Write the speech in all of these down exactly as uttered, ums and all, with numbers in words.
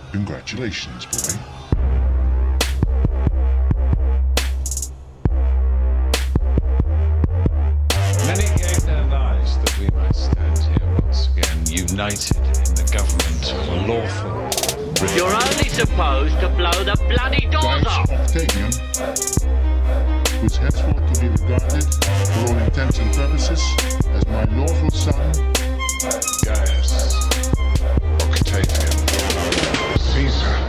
Congratulations, boy. Many gave their lives that we might stand here once again, united in the government of a lawful... You're only supposed to blow the bloody doors off! Octavian, who is henceforth to be regarded, for all intents and purposes, as my lawful son, Gaius Octavian Caesar.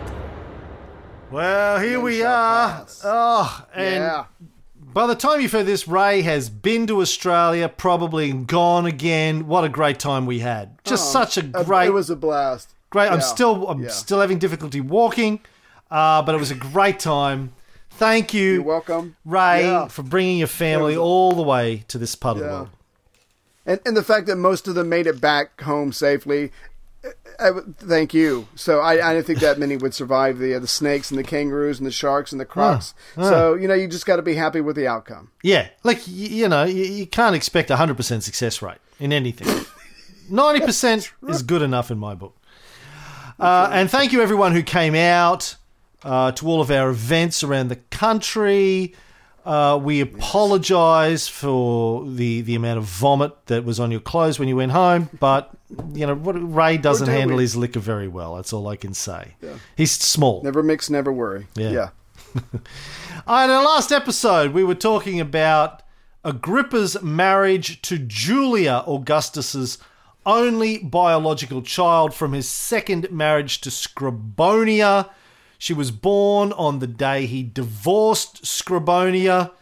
Well, here we are. Oh, and Yeah. by the time you've heard this, Ray has been to Australia, probably gone again. What a great time we had! Just such a great, It was a blast. great. I'm Yeah. still, I'm Yeah. still having difficulty walking, uh, but it was a great time. Thank you, You're welcome. Ray, Yeah. for bringing your family It was a- all the way to this part of the Yeah. world. And and the fact that most of them made it back home safely, I, I- thank you. So I, I didn't think that many would survive the uh, the snakes and the kangaroos and the sharks and the crocs. Ah, ah. So you know you just got to be happy with the outcome. Yeah, like y- you know, you, you can't expect a hundred percent success rate in anything. Ninety percent is good enough in my book. Uh, and thank you everyone who came out uh, to all of our events around the country. Uh, we apologise for the, the amount of vomit that was on your clothes when you went home, but you know what, Ray doesn't do handle we? his liquor very well. That's all I can say. He's small. Never mix, never worry. Yeah. yeah. Uh, in our last episode, we were talking about Agrippa's marriage to Julia, Augustus's only biological child from his second marriage to Scribonia. She was born on the day he divorced Scribonia.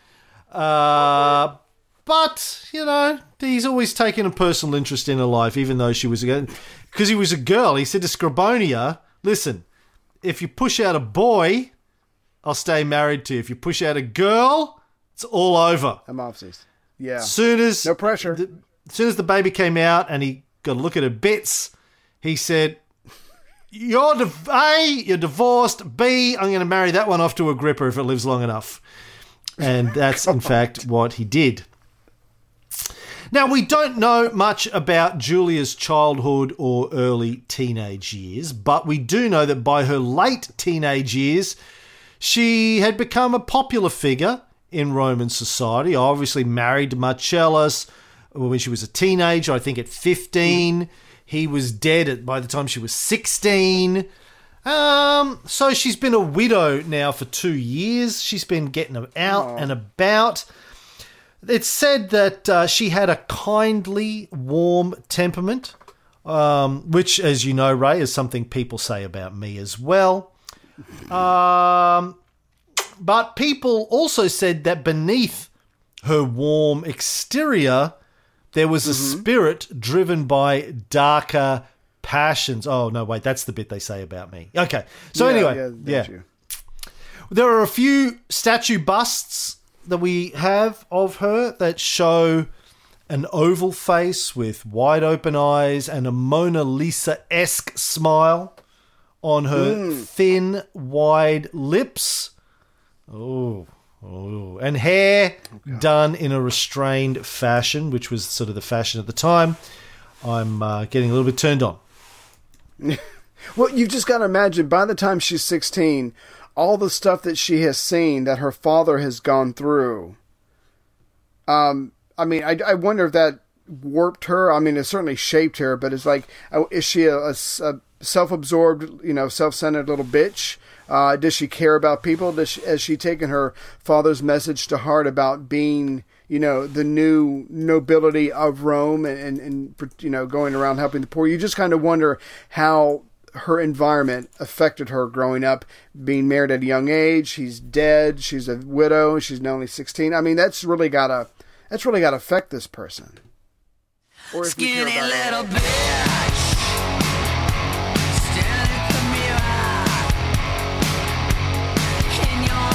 Uh, but, you know, he's always taken a personal interest in her life, even though she was a because he was a girl. He said to Scribonia, listen, if you push out a boy, I'll stay married to you. If you push out a girl, it's all over. I'm obsessed. Yeah. Soon as No pressure. The, as soon as the baby came out and he got a look at her bits, he said, "You're div- A, you're divorced. B, I'm going to marry that one off to Agrippa if it lives long enough." And that's in fact what he did. Now, we don't know much about Julia's childhood or early teenage years, but we do know that by her late teenage years, she had become a popular figure in Roman society. Obviously married Marcellus when she was a teenager, I think at fifteen. He was dead at, by the time she was sixteen. Um, so she's been a widow now for two years. She's been getting out Aww. and about. It's said that uh, she had a kindly, warm temperament, um, which, as you know, Ray, is something people say about me as well. Um, but people also said that beneath her warm exterior, there was a Mm-hmm. spirit driven by darker passions. Oh, no, wait, that's the bit they say about me. Okay, so Yeah, anyway, yeah, yeah. thank you. There are a few statue busts that we have of her that show an oval face with wide open eyes and a Mona Lisa-esque smile on her Mm. thin, wide lips. Oh, oh, and hair done in a restrained fashion, which was sort of the fashion at the time. I'm uh, getting a little bit turned on. Well, you've just got to imagine, by the time she's sixteen, all the stuff that she has seen that her father has gone through. Um, I mean, I, I wonder if that warped her. I mean, it certainly shaped her, but it's like, uh, is she a, a, a self-absorbed, you know, self-centered little bitch? Uh, does she care about people? Does she, has she taken her father's message to heart about being, you know, the new nobility of Rome and, and, and you know, going around helping the poor? You just kind of wonder how her environment affected her growing up, being married at a young age. She's dead. She's a widow. She's only sixteen. I mean, that's really gotta, that's really gotta affect this person. Or if we care Skinny about little it. bitch, staring at the mirror. In your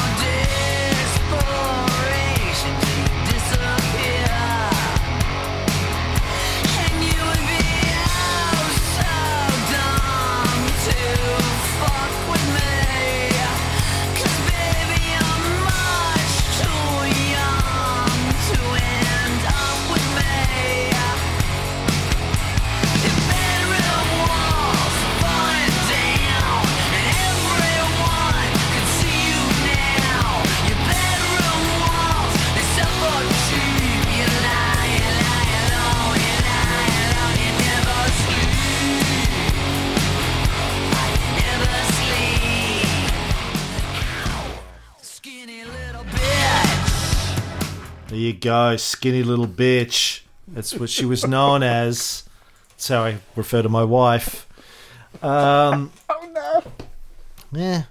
desperation to disappear, and you would be oh so dumb to fuck with me. 'Cause baby, I'm much too young to end up with me. You better There you go, skinny little bitch. That's what she was known as. That's how I refer to my wife. Um, Oh no. yeah.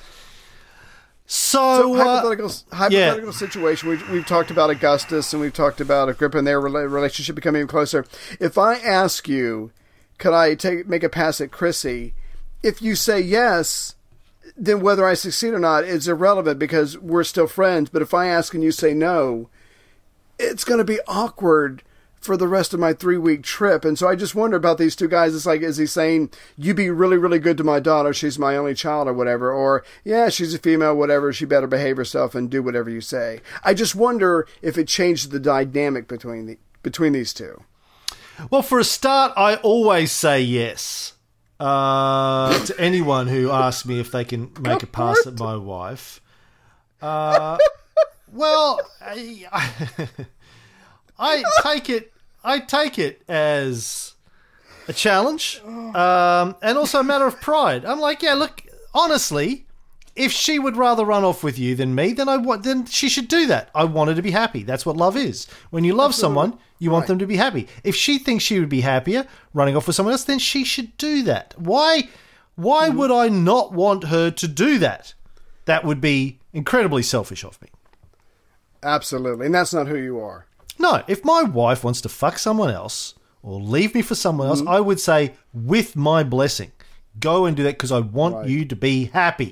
So So, uh, hypothetical, hypothetical situation. We've, we've talked about Augustus and we've talked about Agrippa and their rela- relationship becoming even closer. If I ask you, could I take make a pass at Chrissy? If you say yes, then whether I succeed or not is irrelevant because we're still friends. But if I ask and you say no, it's going to be awkward for the rest of my three-week trip. And so I just wonder about these two guys. It's like, is he saying, you be really, really good to my daughter, she's my only child or whatever, or, yeah, she's a female, whatever, she better behave herself and do whatever you say. I just wonder if it changed the dynamic between the between these two. well, for a start, I always say yes uh, to anyone who asks me if they can make a pass at my wife. Uh, well, I, I, I take it. I take it as a challenge, um, and also a matter of pride. I'm like, yeah, look, honestly, if she would rather run off with you than me, then I want, then she should do that. I want her to be happy. That's what love is. When you love someone, you want them to be happy. If she thinks she would be happier running off with someone else, then she should do that. Why? Why would I not want her to do that? That would be incredibly selfish of me. Absolutely. And that's not who you are. No, if my wife wants to fuck someone else or leave me for someone else, I would say, with my blessing, go and do that because I want Right. you to be happy.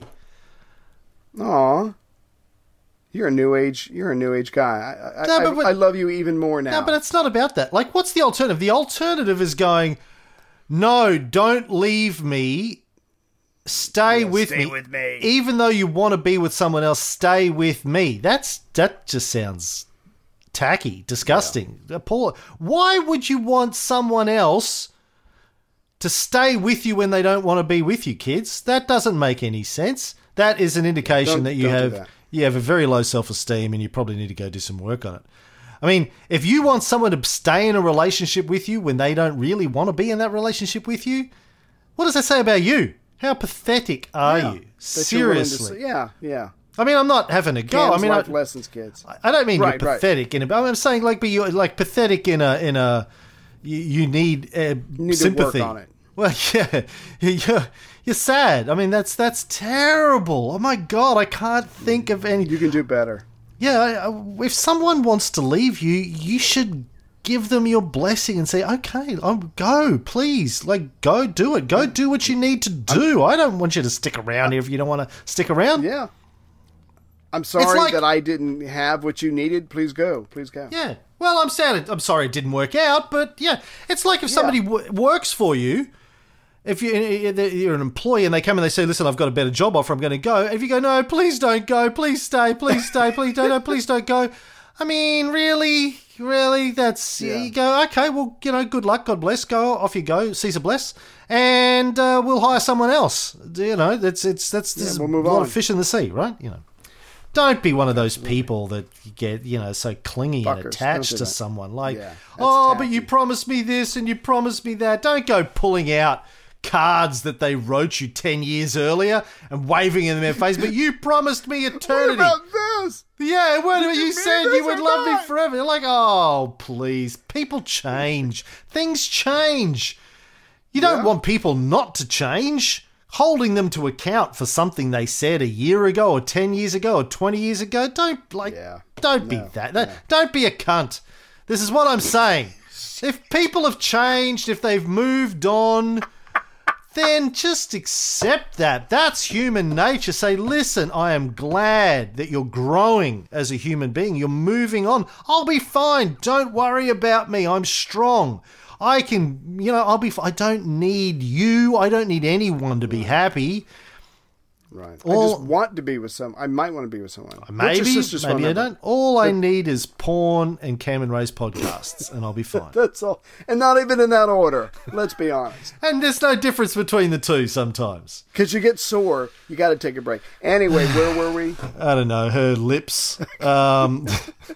Aw. You're a new age. You're a new age guy. I, I, No, but I, what- I love you even more now. No, but it's not about that. Like, what's the alternative? The alternative is going, no, don't leave me. Stay with stay me. with me. Even though you want to be with someone else, stay with me. That's that just sounds tacky, disgusting. Paul, why would you want someone else to stay with you when they don't want to be with you, kids? That doesn't make any sense. That is an indication Don't- that you don't do have that. you have a very low self-esteem and you probably need to go do some work on it. I mean, if you want someone to stay in a relationship with you when they don't really want to be in that relationship with you, what does that say about you? How pathetic are Yeah. you? That you're willing to Seriously. say- yeah, yeah. I mean, I'm not having a go. Cam's I mean, I, life lessons, kids. I don't mean Right, you're right. pathetic in a. I'm saying like, but you're like pathetic in a in a. You, you need uh, need to sympathy. work on it. Well, yeah, you're you're sad. I mean, that's that's terrible. Oh my god, I can't think of any. You can do better. Yeah, I- I- if someone wants to leave you, you should give them your blessing and say, okay, I'm go, please, like go do it. Go do what you need to do. I don't want you to stick around here if you don't want to stick around. Yeah. I'm sorry like- that I didn't have what you needed. Please go. Please go. Yeah. Well, I'm sad. It, I'm sorry it didn't work out, but yeah, it's like if somebody w- works for you. If you, you're an employee and they come and they say, listen, I've got a better job offer, I'm going to go. If you go, no, please don't go. Please stay. Please stay. Please don't. No, please don't go. I mean, really? Really? That's, Yeah. you go, okay, well, you know, good luck. God bless. Go. Off you go. Caesar bless. And uh, we'll hire someone else. You know, that's, it's, that's, this Yeah, is we'll move a lot on. of fish in the sea, right? You know. Don't be one of those people that get, you know, so clingy and Fuckers. attached Don't to do that. someone. Like, Yeah, that's oh, but you tacky. promised me this and you promised me that. Don't go pulling out cards that they wrote you ten years earlier and waving in their face. But you promised me eternity. What about this? Yeah, what Did you you said mean you this would or love me not? forever. You're like, oh, please. People change. Things change. You don't Yeah. want people not to change. Holding them to account for something they said a year ago or ten years ago or twenty years ago. Don't, like, Yeah. don't be No, that. no. Don't be a cunt. This is what I'm saying. If people have changed, if they've moved on, then just accept that. That's human nature. Say, listen, I am glad that you're growing as a human being. You're moving on. I'll be fine. Don't worry about me. I'm strong. I can, you know, I'll be fine. I don't need you. I don't need anyone to be happy. Right. All- I just want to be with some. I might want to be with someone. What's your Maybe, sister's phone maybe I number? don't. All I need is porn and Cam and Ray's podcasts, and I'll be fine. That's all. And not even in that order. Let's be honest. And there's no difference between the two sometimes. Because you get sore, you got to take a break. Anyway, where were we? I don't know, her lips. Um,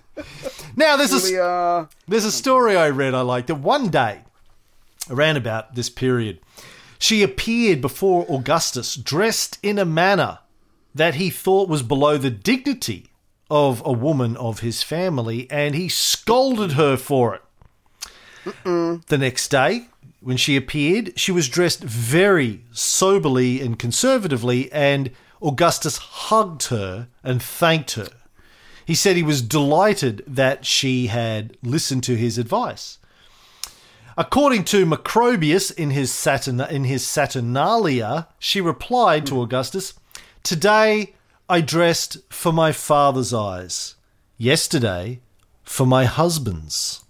now, there's a, Julia. there's a story I read I liked that one day, around about this period, she appeared before Augustus dressed in a manner that he thought was below the dignity of a woman of his family, and he scolded her for it. Mm-mm. The next day, when she appeared, she was dressed very soberly and conservatively, and Augustus hugged her and thanked her. He said he was delighted that she had listened to his advice. According to Macrobius in his, Saturn- in his Saturnalia, she replied to Augustus, "Today I dressed for my father's eyes. Yesterday for my husband's."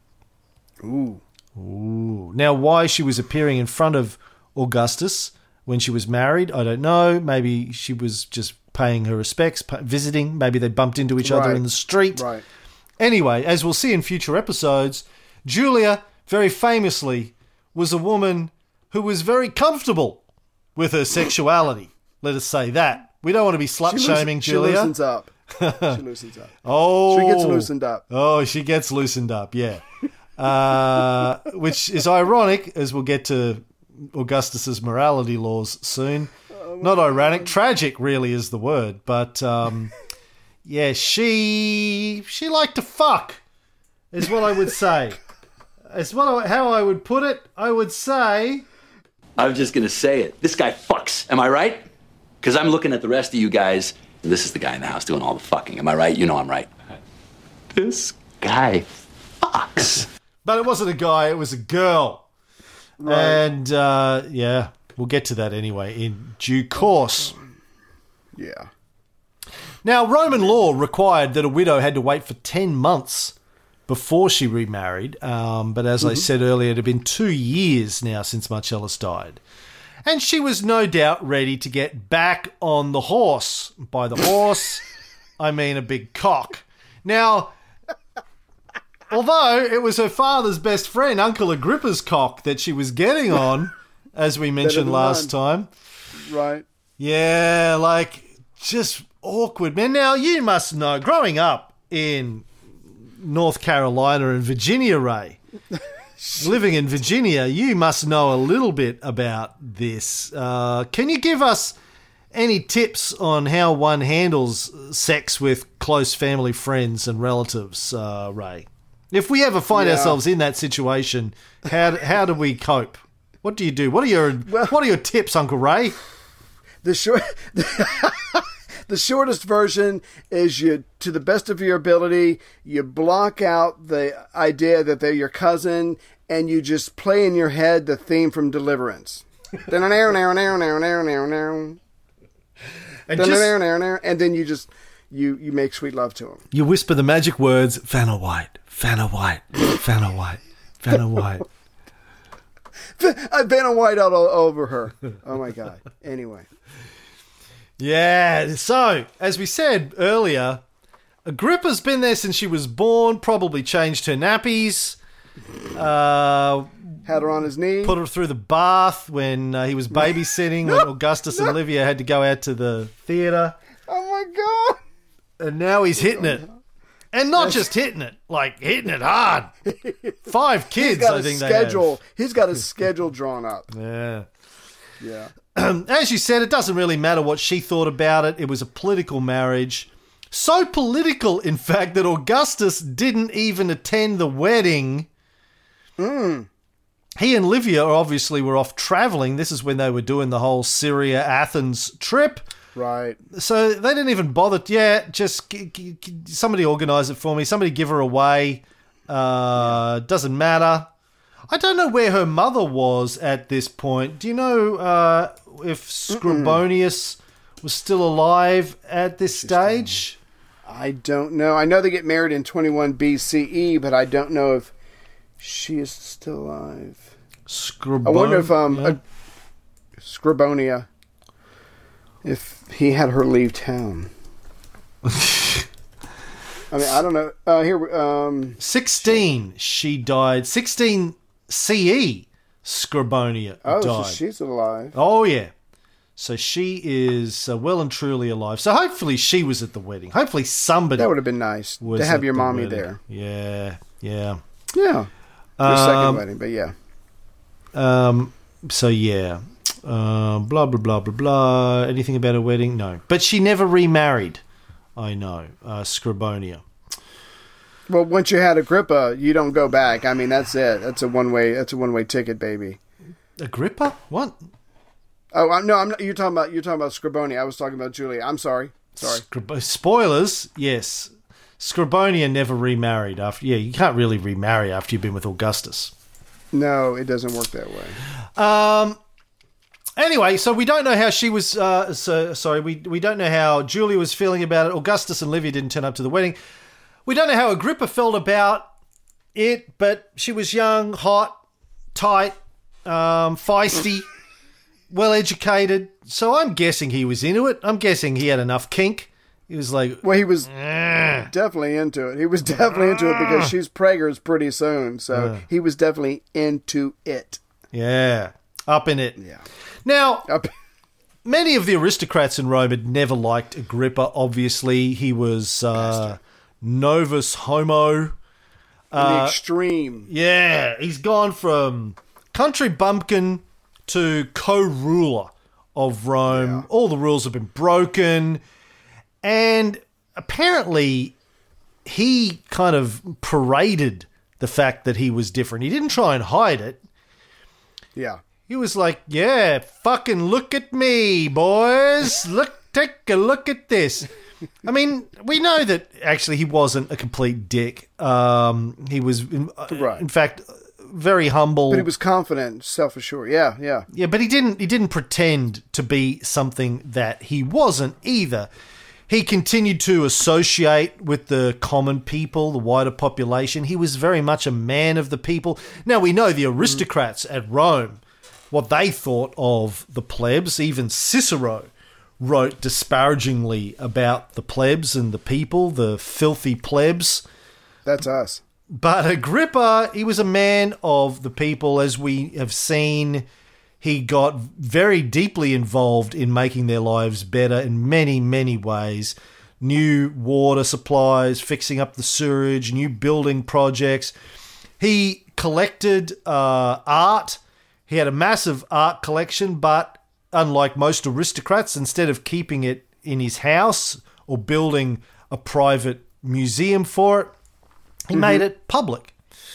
Ooh. Ooh. Now, why she was appearing in front of Augustus when she was married, I don't know. Maybe she was just paying her respects, visiting. Maybe they bumped into each other Right. in the street. Right. Anyway, as we'll see in future episodes, Julia, very famously, was a woman who was very comfortable with her sexuality. Let us say that. We don't want to be slut-shaming She Julia. loosens up. She loosens up. Oh, She gets loosened up. Oh, she gets loosened up, yeah. Uh, which is ironic, as we'll get to Augustus's morality laws soon. Not ironic, tragic really is the word. But, um, yeah, she she liked to fuck, is what I would say. Is what I, how I would put it. I would say... I'm just gonna say it. This guy fucks. Am I right? Because I'm looking at the rest of you guys. And this is the guy in the house doing all the fucking. Am I right? You know I'm right. This guy fucks. But it wasn't a guy, it was a girl. Right. And, uh, yeah, we'll get to that anyway in due course. Yeah. Now, Roman law required that a widow had to wait for ten months before she remarried. Um, but as mm-hmm. I said earlier, it had been two years now since Marcellus died. And she was no doubt ready to get back on the horse. By the horse, I mean a big cock. Now, although it was her father's best friend, Uncle Agrippa's cock, that she was getting on, as we mentioned last time. Right. Yeah, like, just awkward. Man, now, you must know, growing up in North Carolina and Virginia, Ray, living in Virginia, you must know a little bit about this. Uh, can you give us any tips on how one handles sex with close family friends and relatives, uh, Ray? If we ever find Yeah. ourselves in that situation, how how do we cope? What do you do? What are your Well- What are your tips, Uncle Ray? The short, the shortest version is you, to the best of your ability, you block out the idea that they're your cousin, and you just play in your head the theme from Deliverance. and And just and then you just you you make sweet love to them. you whisper the magic words: Vanna White, Vanna White, Vanna White, Vanna White. I've been a white out all over her. Oh my god. Anyway. Yeah, so, as we said earlier, Agrippa's been there since she was born, probably changed her nappies, uh, Had her on his knee. put her through the bath when uh, he was babysitting, when Augustus and Livia had to go out to the theatre, Oh my god. and now he's hitting it. And not just hitting it, like hitting it hard. Five kids, He's got I a think schedule. He's got a schedule drawn up. they have. Yeah. Yeah. As you said, it doesn't really matter what she thought about it. It was a political marriage. So political, in fact, that Augustus didn't even attend the wedding. Mm. He and Livia obviously were off travelling. This is when they were doing the whole Syria-Athens trip. Right. So they didn't even bother. Yeah, just g- g- g- somebody organise it for me. Somebody give her away. Uh, doesn't matter. I don't know where her mother was at this point. Do you know uh, if Scribonius was still alive at this stage? I don't know. I know they get married in twenty-one B C E, but I don't know if she is still alive. Scribon- I wonder if um, yeah. uh, Scribonia, if he had her leave town. I mean, I don't know. Uh, here, um, sixteen, she died. sixteen C E, Scribonia oh, died. so she's alive. Oh, yeah. So she is uh, well and truly alive. So hopefully she was at the wedding. Hopefully somebody That would have been nice was to have at your the mommy wedding. there. Yeah, yeah. Yeah, your second Um, wedding, but yeah. Um. So yeah. Uh, blah blah blah blah blah. Anything about a wedding? No. But she never remarried. I know, uh, Scribonia. Well, once you had Agrippa, you don't go back. I mean, that's it. That's a one way. That's a one way ticket, baby. Agrippa? What? Oh I'm, no, I'm not. You're talking about you're talking about Scribonia. I was talking about Julia. I'm sorry. Sorry. Scrib- Spoilers. Yes, Scribonia never remarried after. Yeah, you can't really remarry after you've been with Augustus. No, it doesn't work that way. Um. Anyway, so we don't know how she was. Uh, so, sorry, we we don't know how Julia was feeling about it. Augustus and Livia didn't turn up to the wedding. We don't know how Agrippa felt about it, but she was young, hot, tight, um, feisty, well-educated. So I'm guessing he was into it. I'm guessing he had enough kink. He was like... Well, he was definitely into it. He was definitely into it because she's preggers pretty soon. So Uh. he was definitely into it. Yeah, up in it. Yeah. Now... Up. Many of the aristocrats in Rome had never liked Agrippa, obviously. He was uh, novus homo. In the extreme. Yeah, he's gone from country bumpkin to co-ruler of Rome. Yeah. All the rules have been broken. And apparently he kind of paraded the fact that he was different. He didn't try and hide it. Yeah. He was like, yeah, fucking look at me, boys. Look, take a look at this. I mean, we know that actually he wasn't a complete dick. Um, he was, in, Right. in fact, very humble. But he was confident, self-assured. Yeah, yeah. Yeah, but he didn't. He didn't pretend to be something that he wasn't either. He continued to associate with the common people, the wider population. He was very much a man of the people. Now we know the aristocrats at Rome, what they thought of the plebs. Even Cicero wrote disparagingly about the plebs and the people, the filthy plebs. That's us. But Agrippa, he was a man of the people, as we have seen. He got very deeply involved in making their lives better in many, many ways. New water supplies, fixing up the sewage, new building projects. He collected uh, art. He had a massive art collection, but unlike most aristocrats, instead of keeping it in his house or building a private museum for it, he mm-hmm. made it public.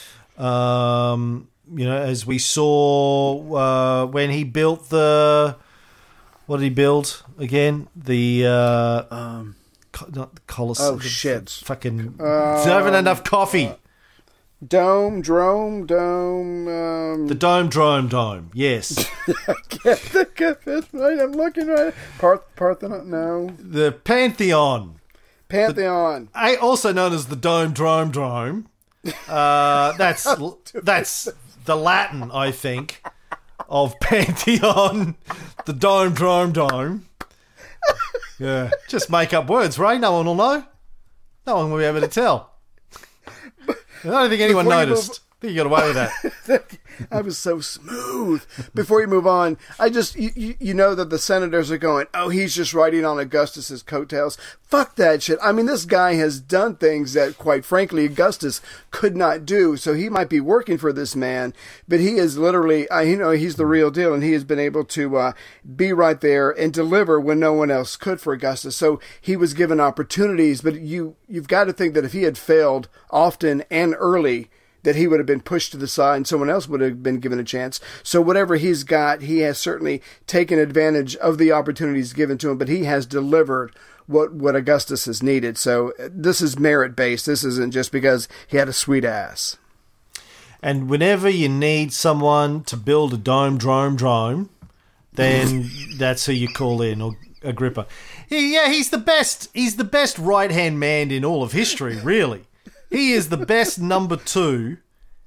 Um, you know, as we saw uh, when he built the... What did he build again? The... Uh, um, co- not the Colosseum. Oh, shit. Fucking... Um, having enough coffee. Uh, Dome, drome, dome. Um, the dome, drome, dome. Yes. I can't think of it. Right, I'm looking right. Parth- Parthenon, no. The Pantheon. Pantheon. The, also known as the dome, drome, drome. Uh, that's that's the Latin, I think, of Pantheon. The dome, drome, dome. Yeah. Just make up words, Ray. No one will know. No one will be able to tell. I don't think anyone Before noticed. Move, I think you got away with that. I was so smooth. Before you move on, I just, you, you know that the senators are going, oh, he's just riding on Augustus's coattails. Fuck that shit. I mean, this guy has done things that, quite frankly, Augustus could not do. So he might be working for this man, but he is literally, uh, you know, he's the real deal, and he has been able to uh, be right there and deliver when no one else could for Augustus. So he was given opportunities, but you, you've got to think that if he had failed often and early, that he would have been pushed to the side and someone else would have been given a chance. So whatever he's got, he has certainly taken advantage of the opportunities given to him, but he has delivered what, what Augustus has needed. So this is merit-based. This isn't just because he had a sweet ass. And whenever you need someone to build a dome, drome, drome, then that's who you call in, or Agrippa. Yeah, he's the best. He's the best right-hand man in all of history, really. He is the best number two.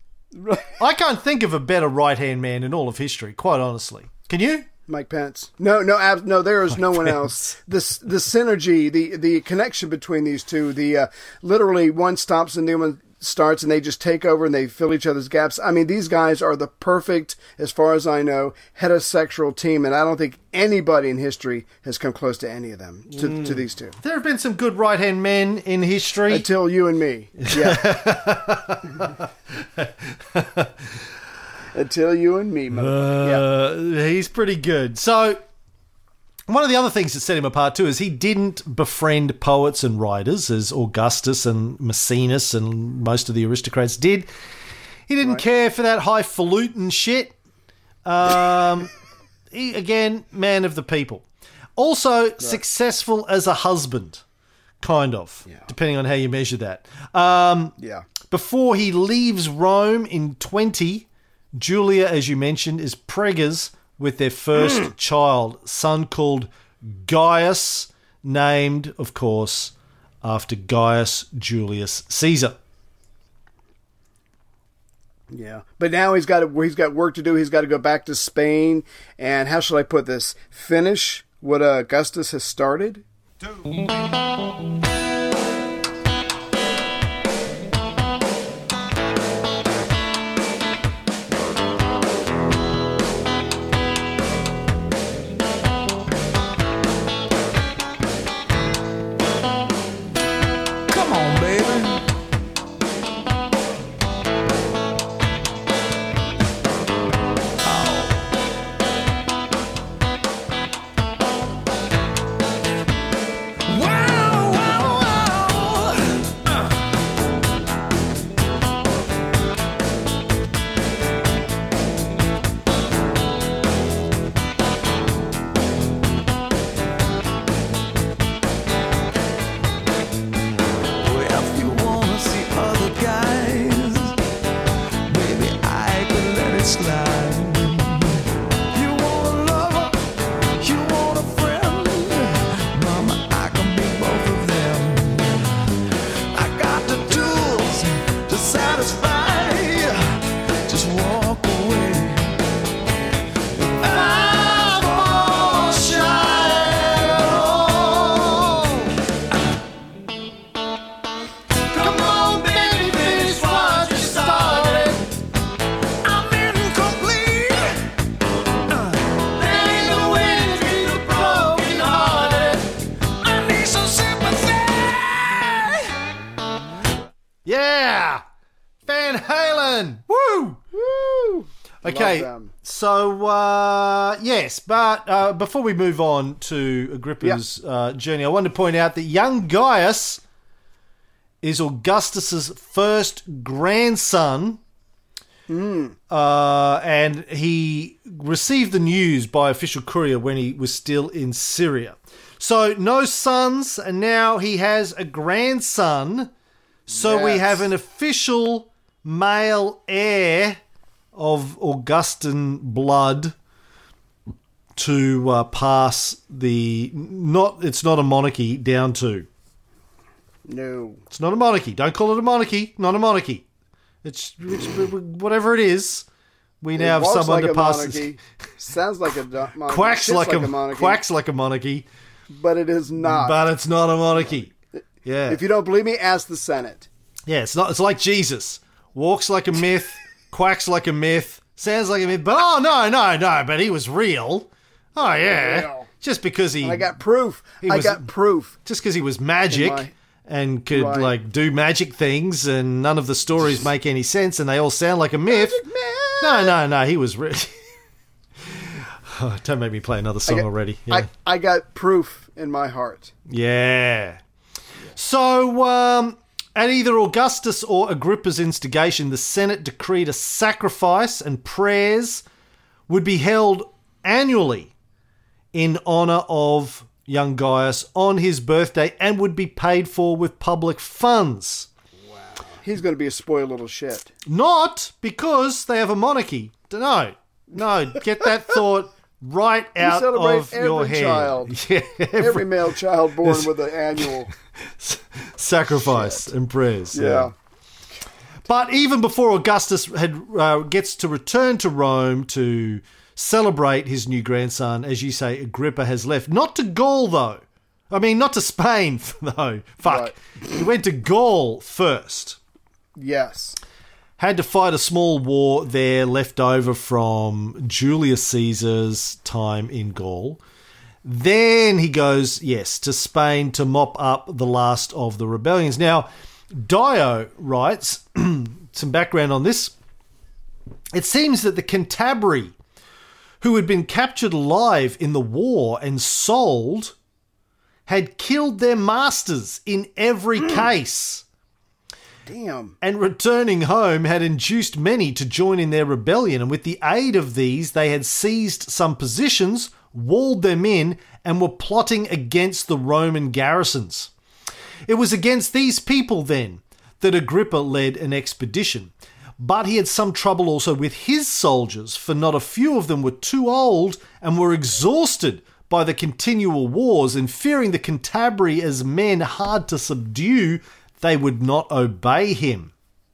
I can't think of a better right-hand man in all of history, quite honestly. Can you? Mike Pence. No, no, ab- no. There is Mike no one Pence. else. The the synergy, the the connection between these two, the uh, literally one stops and the other one starts, and they just take over and they fill each other's gaps. I mean, these guys are the perfect, as far as I know, heterosexual team, and I don't think anybody in history has come close to any of them, to, mm. to these two. There have been some good right-hand men in history. Until you and me. Yeah. Until you and me, motherfucker. Uh, yeah. He's pretty good. So, One of the other things that set him apart too is he didn't befriend poets and writers as Augustus and Maecenas and most of the aristocrats did. He didn't Right. care for that highfalutin shit. Um, he, again, man of the people. Also, successful as a husband, kind of, depending on how you measure that. Um, Yeah. Before he leaves Rome in twenty, Julia, as you mentioned, is preggers with their first child, son called Gaius, named, of course, after Gaius Julius Caesar. Yeah, but now he's got he's got work to do. He's got to go back to Spain, and how shall I put this? Finish what uh, Augustus has started. Come on, baby. Wow, wow, wow. Well, if you wanna see other guys, baby, I can let it slide. You want a lover, you want a friend, mama, I can be both of them. I got the tools to satisfy. Just walk away. I'm all shy. Come on, baby, finish what you started. I'm incomplete. Uh, there ain't no way to treat a broken hearted. I need some sympathy. Yeah! Van Halen! Woo! Woo! Okay, Love them. so, uh, yes, but uh, before we move on to Agrippa's uh, journey, I wanted to point out that young Gaius is Augustus's first grandson, uh, and he received the news by official courier when he was still in Syria. So, no sons, and now he has a grandson, so we Yes. have an official male heir of Augustan blood to uh, pass the not it's not a monarchy down to. No. It's not a monarchy. Don't call it a monarchy. Not a monarchy. It's, it's whatever it is. We It now have walks someone like to a pass. monarchy, sounds like a do- monarchy, Quacks sits like, a, monarchy, quacks like a monarchy, but it is not. but it's not a monarchy. Yeah, If you don't believe me, ask the Senate. yeah. It's not. It's like Jesus. Walks like a myth, quacks like a myth, sounds like a myth. But oh no, no, no! But he was real. Oh yeah. Real. Just because he, I got proof. He I was- got proof. just because he was magic In my- and could Right. like do magic things, and none of the stories make any sense, and they all sound like a myth. No, no, no. He was. Re- oh, don't make me play another song got- already. Yeah. I, I got proof in my heart. Yeah. So, um, at either Augustus or Agrippa's instigation, the Senate decreed a sacrifice and prayers would be held annually in honor of young Gaius on his birthday and would be paid for with public funds. He's going to be a spoiled little shit. Not because they have a monarchy. No, no, get that thought right out celebrate of your every head. child. Yeah, Every male child born with an annual. sacrifice and prayers. Yeah. But even before Augustus had uh, gets to return to Rome to celebrate his new grandson, as you say, Agrippa has left. Not to Gaul, though. I mean, not to Spain, though. Fuck. Right. He went to Gaul first. Yes. Had to fight a small war there left over from Julius Caesar's time in Gaul. Then he goes, yes, to Spain to mop up the last of the rebellions. Now, Dio writes, some background on this. It seems that the Cantabri, who had been captured alive in the war and sold, had killed their masters in every case. Damn. And returning home had induced many to join in their rebellion, and with the aid of these, they had seized some positions, walled them in, and were plotting against the Roman garrisons. It was against these people, then, that Agrippa led an expedition. But he had some trouble also with his soldiers, for not a few of them were too old and were exhausted by the continual wars, and fearing the Cantabri as men hard to subdue, they would not obey him.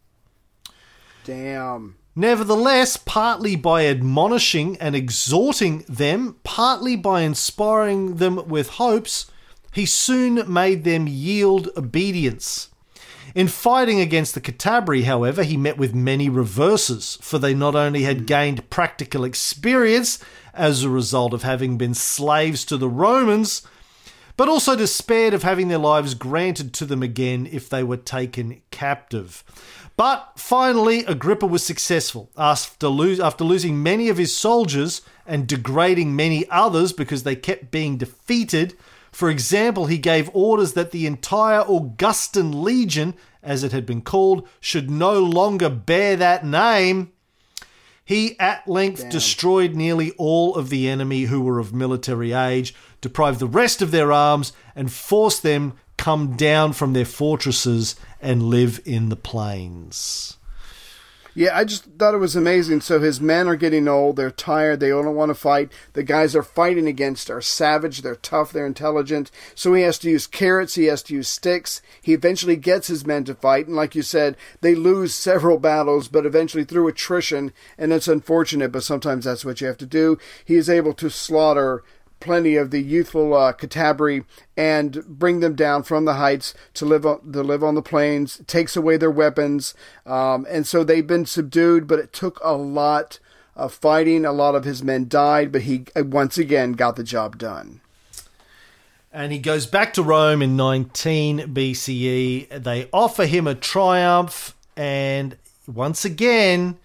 Damn. Nevertheless, partly by admonishing and exhorting them, partly by inspiring them with hopes, he soon made them yield obedience. In fighting against the Cantabri, however, he met with many reverses, for they not only had gained practical experience as a result of having been slaves to the Romans, but also despaired of having their lives granted to them again if they were taken captive. But finally, Agrippa was successful. After, lo- after losing many of his soldiers and degrading many others because they kept being defeated, for example, he gave orders that the entire Augustan legion, as it had been called, should no longer bear that name. He at length Damn. destroyed nearly all of the enemy who were of military age, deprived the rest of their arms, and forced them come down from their fortresses and live in the plains. Yeah, I just thought it was amazing. So his men are getting old, they're tired, they don't want to fight. The guys they're fighting against are savage, they're tough, they're intelligent. So he has to use carrots, he has to use sticks. He eventually gets his men to fight, and like you said, they lose several battles, but eventually through attrition, and it's unfortunate, but sometimes that's what you have to do, he is able to slaughter plenty of the youthful uh, Cantabri and bring them down from the heights to live on, to live on the plains, takes away their weapons. Um, and so they've been subdued, but it took a lot of fighting. A lot of his men died, but he once again got the job done. And he goes back to Rome in nineteen B C E. They offer him a triumph, and once again,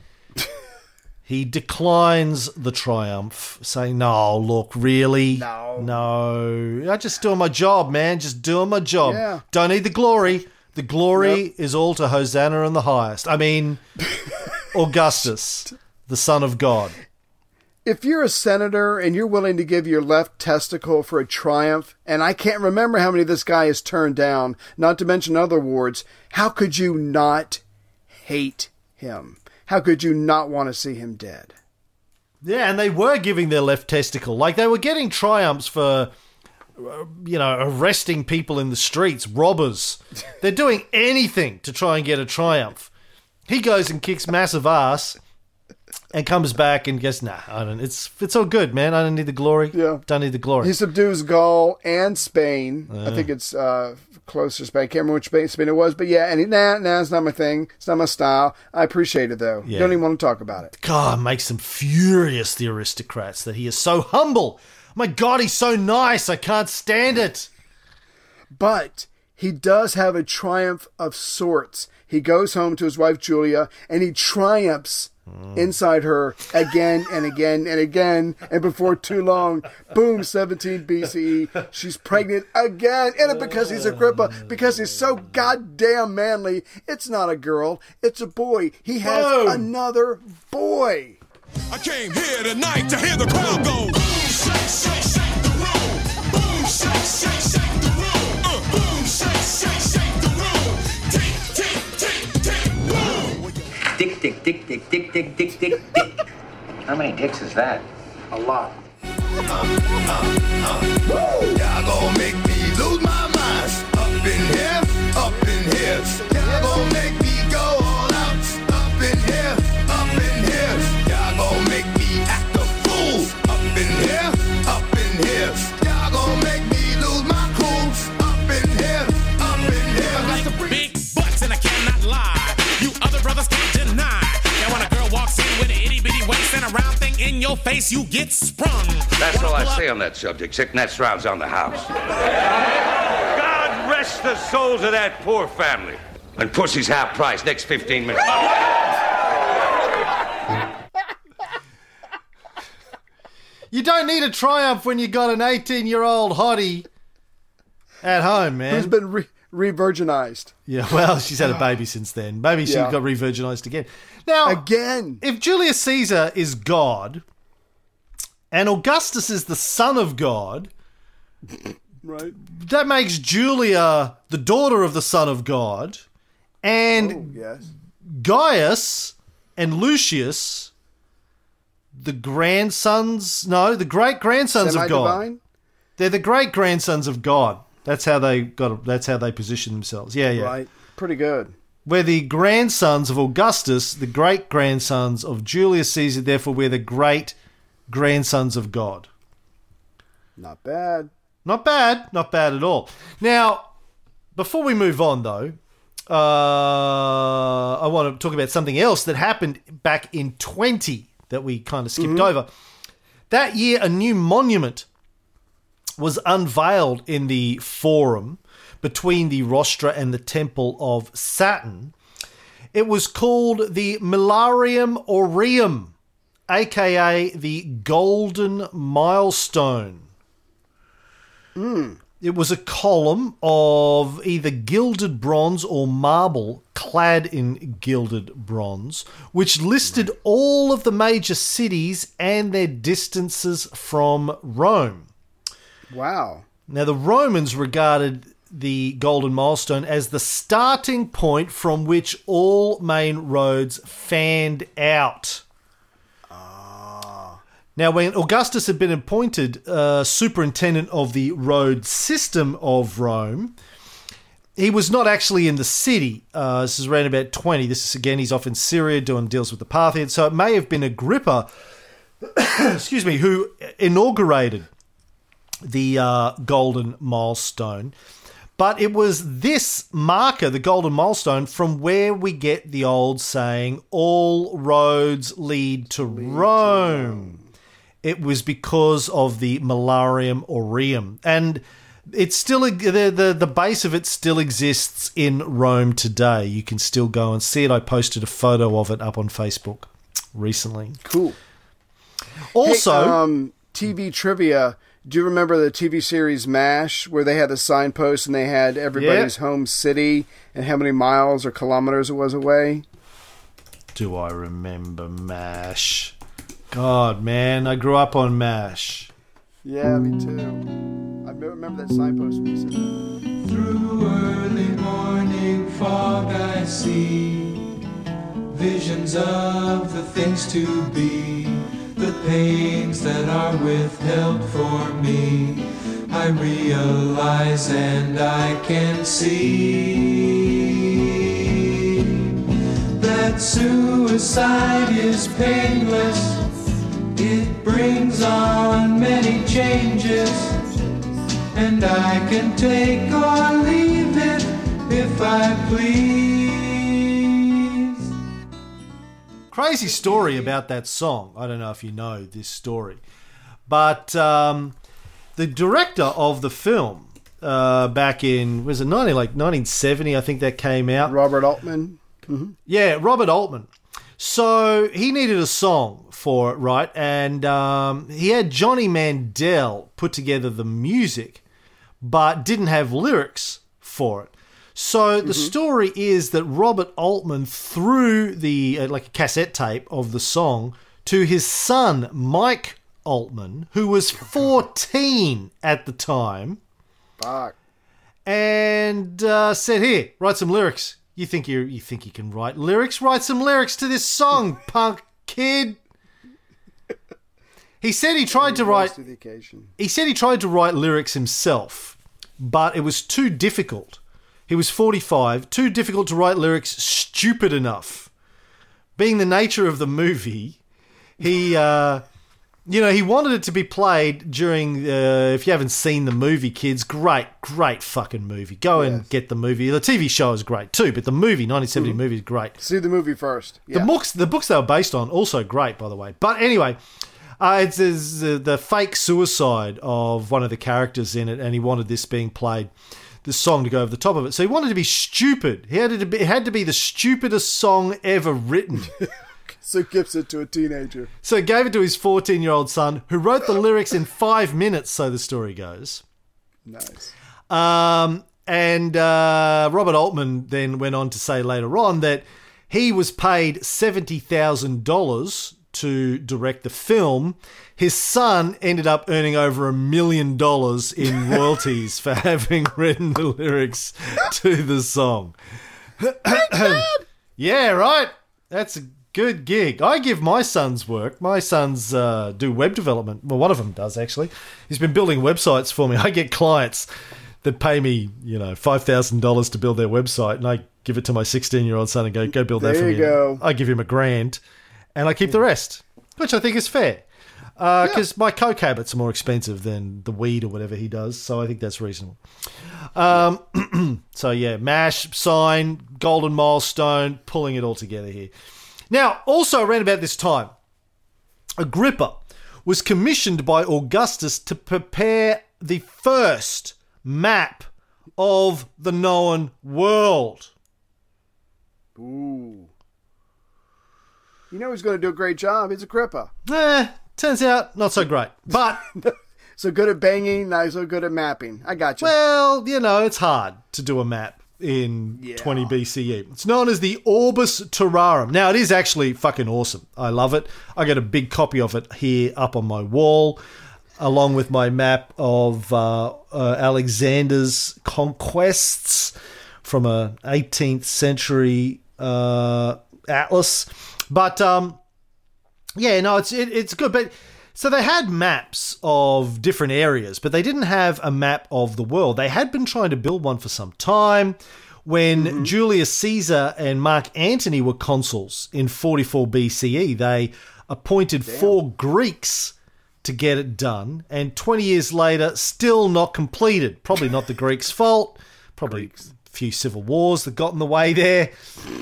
he declines the triumph, saying, no, look, really? No. No. I'm just doing my job, man. Just doing my job. Yeah. Don't need the glory. The glory Yep. is all to Hosanna in the highest. I mean, Augustus, the son of God. If you're a senator and you're willing to give your left testicle for a triumph, and I can't remember how many this guy has turned down, not to mention other wards, how could you not hate him? How could you not want to see him dead? Yeah, and they were giving their left testicle. Like, they were getting triumphs for, uh, you know, arresting people in the streets, robbers. They're doing anything to try and get a triumph. He goes and kicks massive ass and comes back and goes, nah, I don't, it's it's all good, man. I don't need the glory. Yeah. Don't need the glory. He subdues Gaul and Spain. I think it's uh, closer Spain. I can't remember which Spain, Spain it was. But yeah, and he, nah, nah, it's not my thing. It's not my style. I appreciate it, though. Yeah. Don't even want to talk about it. God, makes them furious, the aristocrats, that he is so humble. My God, he's so nice. I can't stand it. But he does have a triumph of sorts. He goes home to his wife, Julia, and he triumphs inside her again and again and again. And before too long, boom, seventeen B C E, she's pregnant again. And because he's Agrippa, because he's so goddamn manly, it's not a girl, it's a boy. He has Boom. another boy. I came here tonight to hear the crowd go. Boom, shake, shake, shake the room. Boom, shake, shake, shake the room. Uh, boom, shake, shake, shake the room. Tick, tick, tick, tick, boom. Dick, dick, dick, dick, dick, dick, dick, dick, dick. How many dicks is that? A lot. Y'all gon' make me lose my mind. Up in here, up in here. Y'all gon' make me go all out. Up in here, up in here. Y'all gon' make me act a fool. Up in here, up in here. Y'all gon' make me lose my cool. Up in here, up in here. I got some big butts and I cannot lie. You other brothers can't deny. Now when a girl walks in with an itty bitty waist and a round thing in your face, you get sprung. That's all I say on that subject. Sick nets rounds on the house. God rest the souls of that poor family. And pussy's half price next fifteen minutes. You don't need a Triumph when you got an eighteen-year-old hottie at home, man. Who's been re- re-virginized. Yeah, well, she's had a baby since then. Maybe she Yeah. got re-virginized again. Now, Again. if Julius Caesar is God and Augustus is the son of God, Right. that makes Julia the daughter of the son of God, and Oh, yes. Gaius and Lucius, the grandsons, no, the great-grandsons of God. Semi-divine? They're the great-grandsons of God. That's how they got. That's how they position themselves. Yeah, yeah. Right. Pretty good. We're the grandsons of Augustus, the great-grandsons of Julius Caesar, therefore we're the great-grandsons of God. Not bad. Not bad, not bad at all. Now, before we move on, though, uh, I want to talk about something else that happened back in twenty that we kind of skipped over. That year, a new monument was unveiled in the Forum between the Rostra and the Temple of Saturn. It was called the Millennium Aureum, aka the Golden Milestone. It was a column of either gilded bronze or marble clad in gilded bronze, which listed all of the major cities and their distances from Rome. Wow. Now, the Romans regarded the Golden Milestone as the starting point from which all main roads fanned out. Now, when Augustus had been appointed uh, superintendent of the road system of Rome, he was not actually in the city. Uh, this is around about twenty. This is, again, he's off in Syria doing deals with the Parthians. So it may have been Agrippa, excuse me, who inaugurated the uh, Golden Milestone. But it was this marker, the Golden Milestone, from where we get the old saying, all roads lead to lead Rome. To Rome. It was because of the Millennium Aureum. And it's still, the, the, the base of it still exists in Rome today. You can still go and see it. I posted a photo of it up on Facebook recently. Cool. Also, hey, um, T V trivia. Do you remember the T V series MASH, where they had the signpost and they had everybody's yeah. home city and how many miles or kilometers it was away? Do I remember MASH? God, man, I grew up on MASH. Yeah, me too. I remember that signpost when you said that. Through early morning fog I see visions of the things to be, the pains that are withheld for me. I realize and I can see that suicide is painless. It brings on many changes, and I can take or leave it if I please. Crazy story about that song. I don't know if you know this story. But um, the director of the film uh, back in, was it nineteen, like nineteen seventy, I think that came out. Robert Altman. Mm-hmm. Yeah, Robert Altman. So he needed a song for it, right? And um, he had Johnny Mandel put together the music, but didn't have lyrics for it. So the mm-hmm. story is that Robert Altman threw the, uh, like a cassette tape of the song to his son, Mike Altman, who was fourteen at the time. Fuck. And uh, said, here, write some lyrics. You think you you think you can write lyrics? Write some lyrics to this song, punk kid. He said he tried to write. To the occasion. He said he tried to write lyrics himself, but it was too difficult. He was forty-five, too difficult to write lyrics stupid enough. Being the nature of the movie, he, uh, you know, he wanted it to be played during, uh, if you haven't seen the movie, kids, great, great fucking movie. Go yes. and get the movie. The T V show is great too, but the movie, nineteen seventy mm-hmm. movie is great. See the movie first. Yeah. The books, the books they were based on, also great, by the way. But anyway, uh, it's, it's uh, the fake suicide of one of the characters in it, and he wanted this being played, this song to go over the top of it. So he wanted to be stupid. He had to be, it had to be the stupidest song ever written. So gives it to a teenager. So he gave it to his fourteen-year-old son, who wrote the lyrics in five minutes, so the story goes. Nice. Um, and uh, Robert Altman then went on to say later on that he was paid seventy thousand dollars to direct the film. His son ended up earning over a million dollars in royalties for having written the lyrics to the song. Yeah, right? That's a good gig. I give my sons work. My sons uh, do web development. Well, one of them does, actually. He's been building websites for me. I get clients that pay me, you know, five thousand dollars to build their website, and I give it to my sixteen-year-old son and go, go build that There for you me. go. I give him a grand, and I keep the rest, which I think is fair. Because uh, my coke habits are more expensive than the weed or whatever he does, so I think that's reasonable. Um, so, yeah, MASH, sign, golden milestone, pulling it all together here. Now, also around about this time, Agrippa was commissioned by Augustus to prepare the first map of the known world. Ooh. You know he's going to do a great job. He's Agrippa. Eh, turns out not so great. But so good at banging, not so good at mapping. I got you. Well, you know, it's hard to do a map in Yeah. twenty B C E. It's known as the Orbis Terrarum. Now, it is actually fucking awesome. I love it. I got a big copy of it here up on my wall, along with my map of uh, uh, Alexander's conquests from a eighteenth century uh, atlas. But, um, yeah, no, it's it, it's good. But so they had maps of different areas, but they didn't have a map of the world. They had been trying to build one for some time. When mm-hmm. Julius Caesar and Mark Antony were consuls in forty-four B C E, they appointed Damn. four Greeks to get it done, and twenty years later, still not completed. Probably not the Greeks' fault. Probably Greeks. a few civil wars that got in the way there.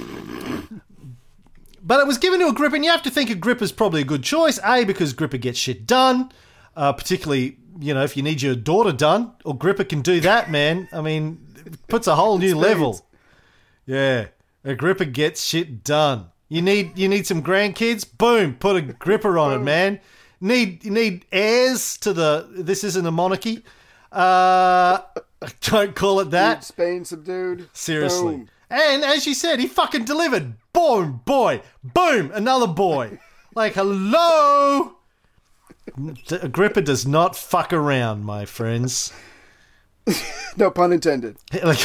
But it was given to Agrippa, and you have to think Agrippa's probably a good choice. A, because Agrippa gets shit done, uh, particularly, you know, if you need your daughter done, Agrippa can do that, man. I mean, it puts a whole new level. Yeah, Agrippa gets shit done. You need you need some grandkids? Boom, put Agrippa on it, man. Need you need heirs to the. This isn't a monarchy. Uh, don't call it that. Need Spain subdued. Seriously. Boom. And as you said, he fucking delivered. Boom, boy. Boom, another boy. Like, hello. Agrippa does not fuck around, my friends. No pun intended. Like,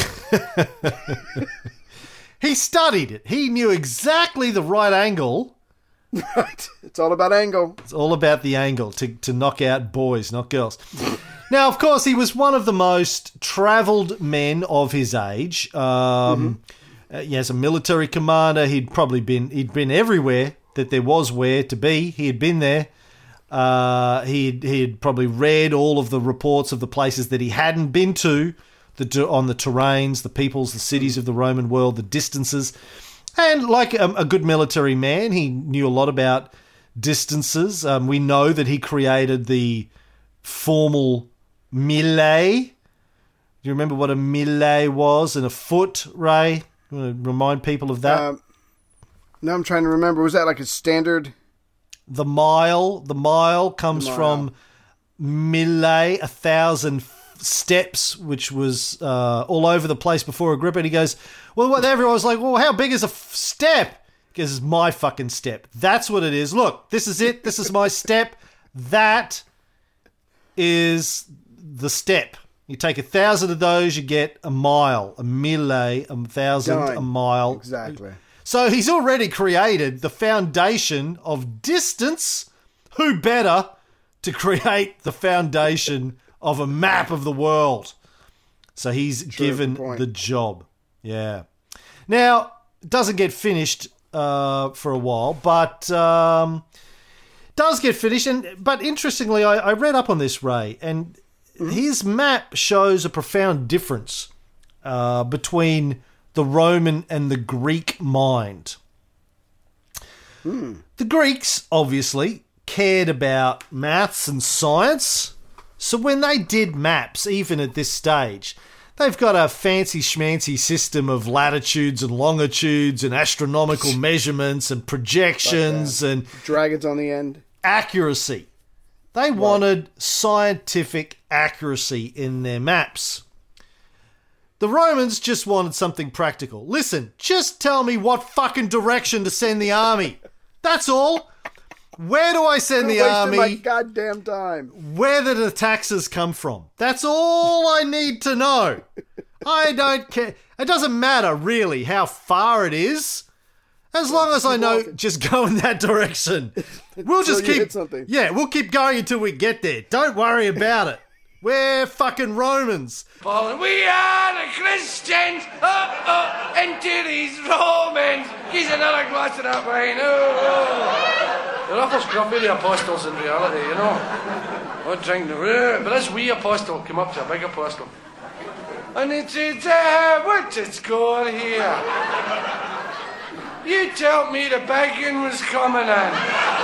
he studied it. He knew exactly the right angle. Right. It's all about angle. It's all about the angle to, to knock out boys, not girls. Now, of course, he was one of the most travelled men of his age. Um, mm-hmm. uh, as a military commander, he'd probably been he'd been everywhere that there was where to be. He had been there. Uh, he he had probably read all of the reports of the places that he hadn't been to, the on the terrains, the peoples, the cities of the Roman world, the distances. And like a, a good military man, he knew a lot about distances. Um, we know that he created the formal melee. Do you remember what a melee was and a foot, Ray? You want to remind people of that? Um, no, I'm trying to remember. Was that like a standard? The mile. The mile comes mile. from melee, a thousand steps, which was uh, all over the place before Agrippa. And he goes, well, what, everyone was like, well, how big is a f- step? He goes, it's my fucking step. That's what it is. Look, this is it. This is my step. That is the step. You take a thousand of those, you get a mile, a melee, a thousand, Done. a mile. Exactly. So he's already created the foundation of distance. Who better to create the foundation of a map of the world? So he's True, given good point. the job. Yeah. Now, it doesn't get finished uh, for a while, but um, does get finished. And But interestingly, I, I read up on this, Ray, and mm-hmm. his map shows a profound difference uh, between the Roman and the Greek mind. Hmm. The Greeks, obviously, cared about maths and science. So when they did maps, even at this stage, They've got a fancy schmancy system of latitudes and longitudes and astronomical measurements and projections and dragons on the end. Accuracy. They right. wanted scientific accuracy in their maps. The Romans just wanted something practical. Listen, just tell me what fucking direction to send the army. That's all. Where do I send the army? My goddamn time. Where did the taxes come from? That's all I need to know. I don't care. It doesn't matter really how far it is, as long as I know just go in that direction. We'll just keep. Yeah, we'll keep going until we get there. Don't worry about it. We're fucking Romans. Paul, we are the Christians. Oh, oh, into these Romans. He's another glass of that wine. Oh, oh. The Ruffles Grumpy, the apostles in reality, you know. I drink the but this wee apostle came up to a big apostle. And he said, uh, what's it score here? You told me the bacon was coming in.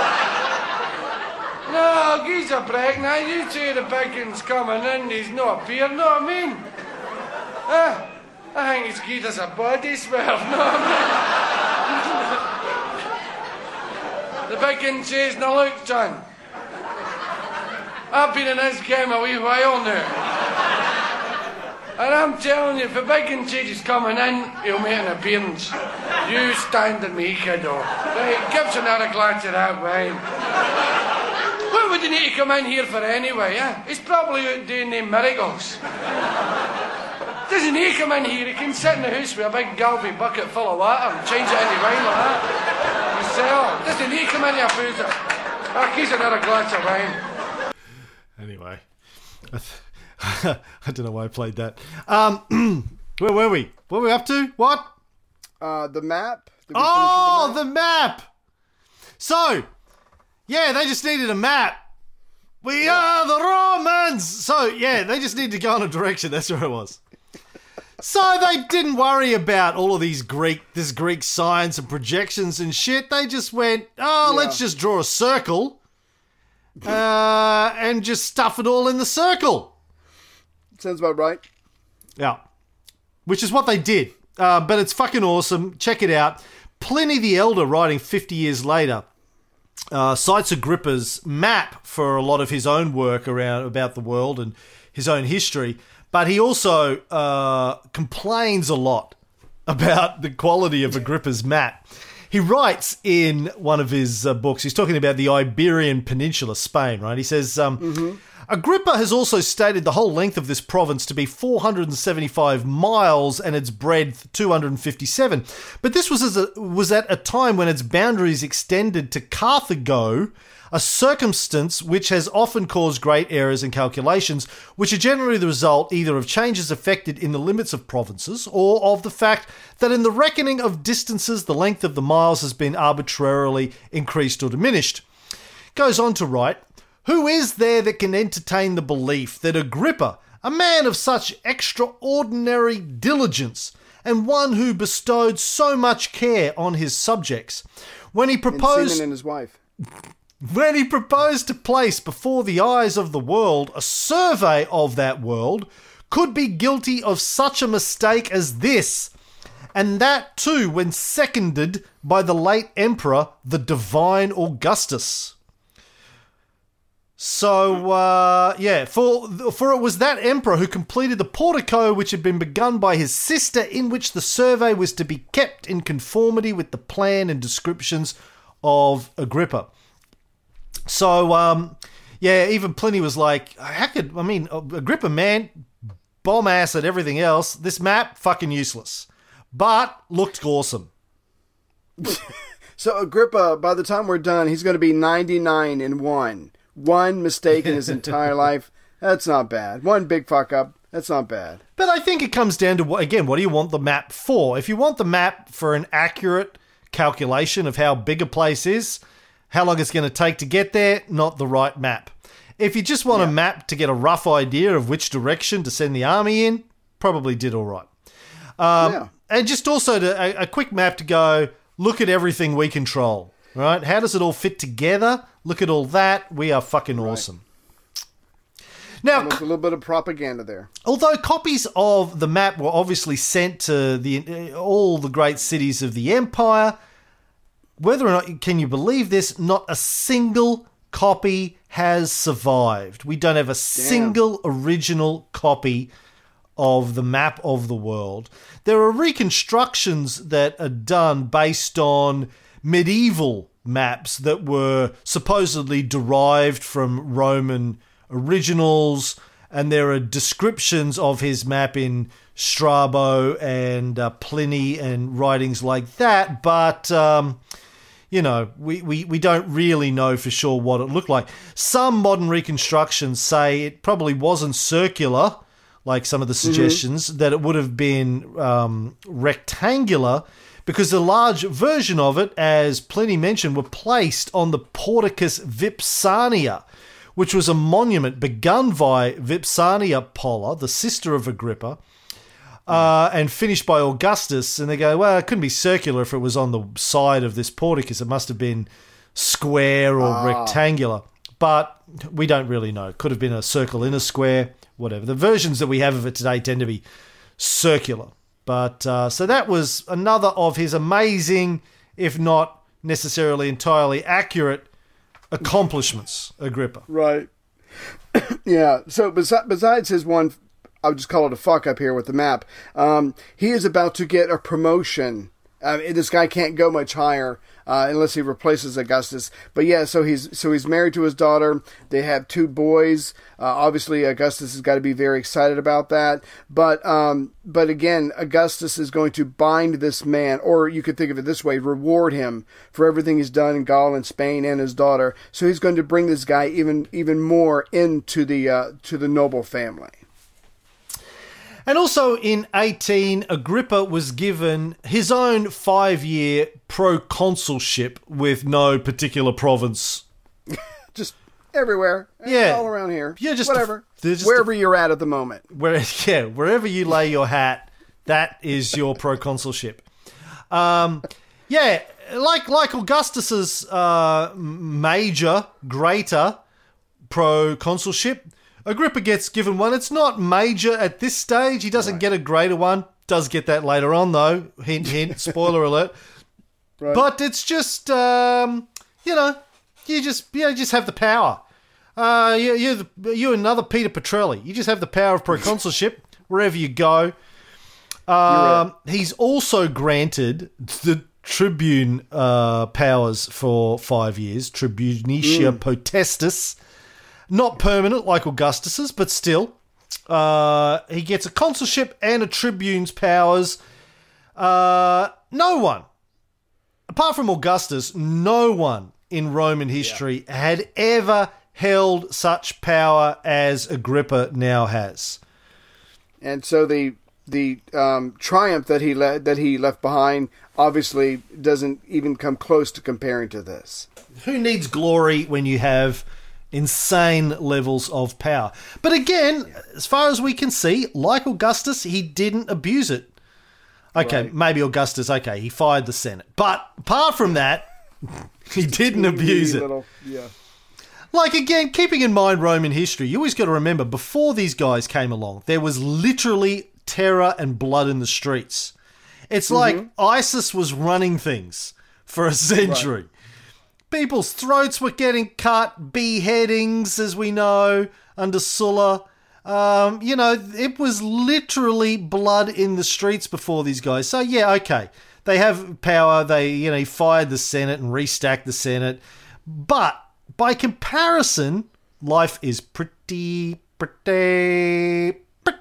No, he's a pregnant. You say the bacon's coming in, he's not beer, know what I mean? Uh, I think it's good as a body smell, know what I mean? The bacon says, now look, John, I've been in this game a wee while now. And I'm telling you, if the bacon says he's coming in, he'll make an appearance. You stand and me, kiddo. Right, give us another glass of that wine. What would he need to come in here for anyway, eh? He's probably out doing them miracles. Doesn't he come in here? He can sit in the house with a big galvy bucket full of water and change it into wine like that. Himself. Doesn't he come in here, Boozer? Ah, he's another glass of wine. Anyway. I, th- I don't know why I played that. Um, where were we? What were we up to? What? Uh, the map. Oh, the map? the map! So, yeah, they just needed a map. We yeah. are the Romans! So, yeah, they just need to go in a direction. That's where it was. So they didn't worry about all of these Greek, this Greek science and projections and shit. They just went, oh, yeah. let's just draw a circle uh, and just stuff it all in the circle. Sounds about right. Yeah. Which is what they did. Uh, but it's fucking awesome. Check it out. Pliny the Elder, writing fifty years later, uh, cites Agrippa's map for a lot of his own work around about the world and his own history. But he also uh, complains a lot about the quality of Agrippa's map. He writes in one of his uh, books, he's talking about the Iberian Peninsula, Spain, right? He says, um, mm-hmm. Agrippa has also stated the whole length of this province to be four hundred seventy-five miles and its breadth two hundred fifty-seven. But this was, as a, was at a time when its boundaries extended to Carthago, a circumstance which has often caused great errors in calculations, which are generally the result either of changes effected in the limits of provinces or of the fact that in the reckoning of distances the length of the miles has been arbitrarily increased or diminished. Goes on to write, who is there that can entertain the belief that Agrippa, a man of such extraordinary diligence and one who bestowed so much care on his subjects, when he proposed... And Seaman and his wife. When he proposed to place before the eyes of the world a survey of that world, could be guilty of such a mistake as this, and that too when seconded by the late emperor, the divine Augustus. So, uh, yeah, for, for it was that emperor who completed the portico which had been begun by his sister, in which the survey was to be kept in conformity with the plan and descriptions of Agrippa. So, um, yeah, even Pliny was like, how could, I mean, Agrippa, man, bomb ass at everything else. This map, fucking useless. But looked awesome. So Agrippa, by the time we're done, he's going to be ninety-nine and one. One mistake in his entire life. That's not bad. One big fuck up. That's not bad. But I think it comes down to, again, what do you want the map for? If you want the map for an accurate calculation of how big a place is, how long it's going to take to get there, not the right map. If you just want yeah. a map to get a rough idea of which direction to send the army in, probably did all right. Um, yeah. And just also to, a, a quick map to go, look at everything we control, right? How does it all fit together? Look at all that. We are fucking awesome. Right. Now, Almost a little bit of propaganda there. Although copies of the map were obviously sent to the all the great cities of the empire, whether or not, can you believe this, not a single copy has survived. We don't have a Damn. single original copy of the map of the world. There are reconstructions that are done based on medieval maps that were supposedly derived from Roman originals, and there are descriptions of his map in Strabo and uh, Pliny and writings like that, but um, you know, we, we, we don't really know for sure what it looked like. Some modern reconstructions say it probably wasn't circular, like some of the suggestions, mm-hmm. that it would have been um, rectangular, because the large version of it, as Pliny mentioned, were placed on the Porticus Vipsania, which was a monument begun by Vipsania Polla, the sister of Agrippa, uh, and finished by Augustus. And they go, well, it couldn't be circular if it was on the side of this porticus. It must have been square or ah. rectangular. But we don't really know. It could have been a circle in a square, whatever. The versions that we have of it today tend to be circular. But uh, so that was another of his amazing, if not necessarily entirely accurate, accomplishments, Agrippa. Right. Yeah. So besi- besides his one, I would just call it a fuck up here with the map, um, he is about to get a promotion. Uh, this guy can't go much higher uh, unless he replaces Augustus. But yeah, so he's so he's married to his daughter. They have two boys. Uh, obviously, Augustus has got to be very excited about that. But um, but again, Augustus is going to bind this man, or you could think of it this way: reward him for everything he's done in Gaul and Spain and his daughter. So he's going to bring this guy even even more into the uh, to the noble family. And also in eighteen, Agrippa was given his own five-year proconsulship with no particular province. Just everywhere. Yeah. All around here. Yeah, just whatever. A, just wherever a, you're at at the moment. Where, yeah, wherever you lay your hat, that is your proconsulship. Um, yeah, like like Augustus's uh, major, greater proconsulship, Agrippa gets given one. It's not major at this stage. He doesn't right. get a greater one. Does get that later on, though. Hint, hint. Spoiler alert. Right. But it's just, um, you know, you just you know, just have the power. Uh, you, you're, the, you're another Peter Petrelli. You just have the power of proconsulship wherever you go. Um, right. He's also granted the tribune uh, powers for five years, Tribunicia mm. Potestas. Not permanent like Augustus's, but still. Uh, he gets a consulship and a tribune's powers. Uh, no one, apart from Augustus, no one in Roman history yeah. had ever held such power as Agrippa now has. And so the the um, triumph that he le- that he left behind obviously doesn't even come close to comparing to this. Who needs glory when you have insane levels of power? But again, as far as we can see, like Augustus, he didn't abuse it. Okay, right. maybe Augustus, okay, he fired the Senate. But apart from that, he didn't abuse it. Little, yeah. Like, again, keeping in mind Roman history, you always got to remember, before these guys came along, there was literally terror and blood in the streets. It's mm-hmm. like ISIS was running things for a century. Right. People's throats were getting cut, beheadings, as we know, under Sulla. Um, you know, it was literally blood in the streets before these guys. So, yeah, okay. They have power. They, you know, he fired the Senate and restacked the Senate. But by comparison, life is pretty, pretty,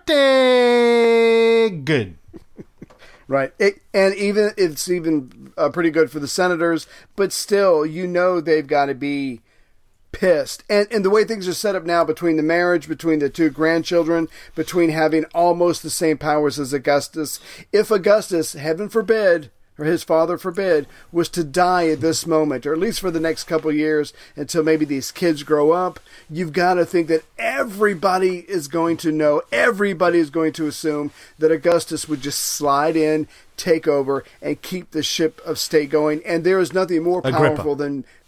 pretty good. Right, it, and even it's even uh, pretty good for the senators, but still, you know they've got to be pissed. And and the way things are set up now, between the marriage, between the two grandchildren, between having almost the same powers as Augustus, if Augustus, heaven forbid, or his father forbid, was to die at this moment, or at least for the next couple of years until maybe these kids grow up, you've got to think that everybody is going to know, everybody is going to assume that Augustus would just slide in, take over, and keep the ship of state going. And there is nothing more powerful Agrippa. than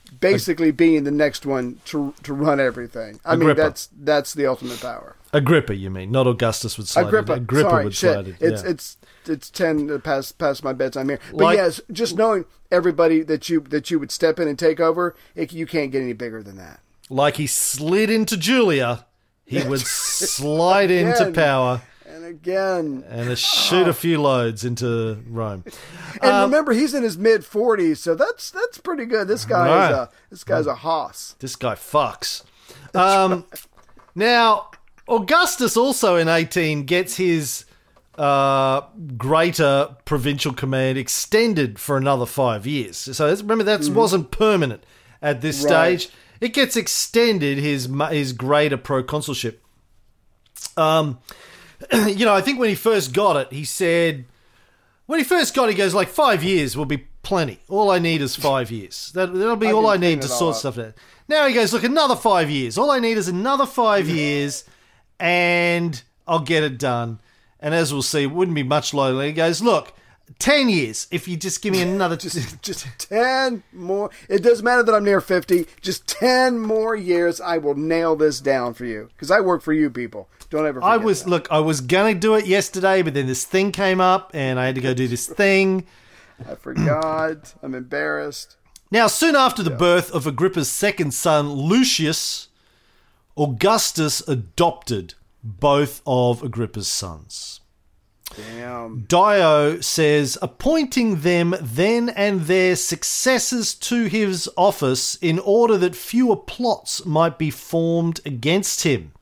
basically being the next one to to run everything. I Agrippa. mean, that's that's the ultimate power. Agrippa, you mean? Not Augustus would slide Agrippa, it. Agrippa sorry, would shit. slide it. It's yeah. it's it's ten past past my bedtime here. But Like- yes, just knowing everybody that you that you would step in and take over, it, you can't get any bigger than that. Like he slid into Julia, he would slide into Again. power And again, and shoot a few loads into Rome. and Um, remember, he's in his mid forties, so that's that's pretty good. This guy Right. is a this guy's a hoss. This guy fucks. Um, Now, Augustus also in eighteen gets his uh, greater provincial command extended for another five years. So that's- remember, that wasn't permanent at this Right. stage. It gets extended, his mu- his greater proconsulship. Um, you know, I think when he first got it, he said, when he first got it, he goes, like, five years will be plenty. All I need is five years. That, that'll be I all can I clean need to it all sort up. stuff out. Now he goes, look, another five years. All I need is another five years, and I'll get it done. And as we'll see, it wouldn't be much longer. He goes, look, ten years, if you just give me another... Just just ten more. It doesn't matter that I'm near fifty. Just ten more years, I will nail this down for you. Because I work for you people. Don't ever forget I was, that. look, I was going to do it yesterday, but then this thing came up, and I had to go do this thing. I forgot. I'm embarrassed. Now, soon after the birth of Agrippa's second son, Lucius, Augustus adopted both of Agrippa's sons. Damn. Dio says, appointing them then and there successors to his office in order that fewer plots might be formed against him.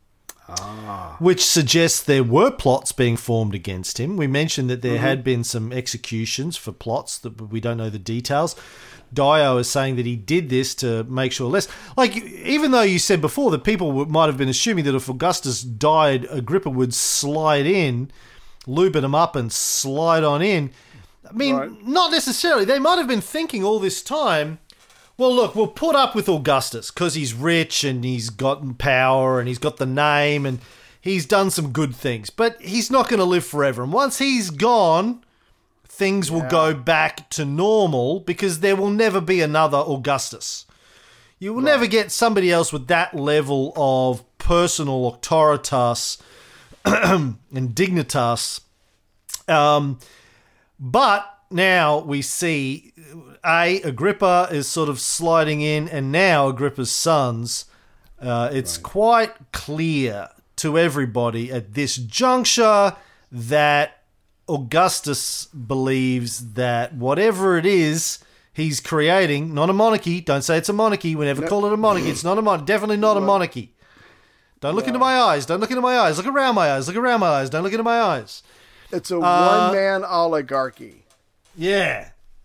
Ah. Which suggests there were plots being formed against him. We mentioned that there Mhm. had been some executions for plots that we don't know the details. Dio is saying that he did this to make sure less. Like, even though you said before that people would- might have been assuming that if Augustus died, Agrippa would slide in, lubin him up and slide on in. I mean, Right. not necessarily. They might have been thinking all this time, well, look, we'll put up with Augustus because he's rich and he's got power and he's got the name and he's done some good things. But he's not going to live forever. And once he's gone, things will go back to normal because there will never be another Augustus. You will never get somebody else with that level of personal auctoritas and dignitas. Um, but now we see, A, Agrippa is sort of sliding in, and now Agrippa's sons. Uh, it's quite clear to everybody at this juncture that Augustus believes that whatever it is he's creating, not a monarchy, don't say it's a monarchy, we never call it a monarchy, it's not a monarchy, definitely not a monarchy. Don't look into my eyes, don't look into my eyes, look around my eyes, look around my eyes, don't look into my eyes. It's a Uh, one-man oligarchy. Yeah.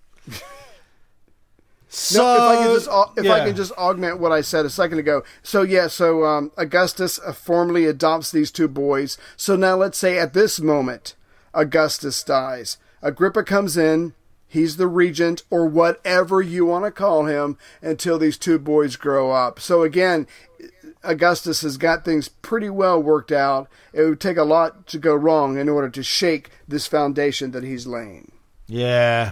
So, no, if I can just au- if I yeah. can just augment what I said a second ago. So yeah, so um, Augustus uh, formally adopts these two boys. So now let's say at this moment, Augustus dies. Agrippa comes in. He's the regent, or whatever you want to call him, until these two boys grow up. So again, Augustus has got things pretty well worked out. It would take a lot to go wrong in order to shake this foundation that he's laying. Yeah.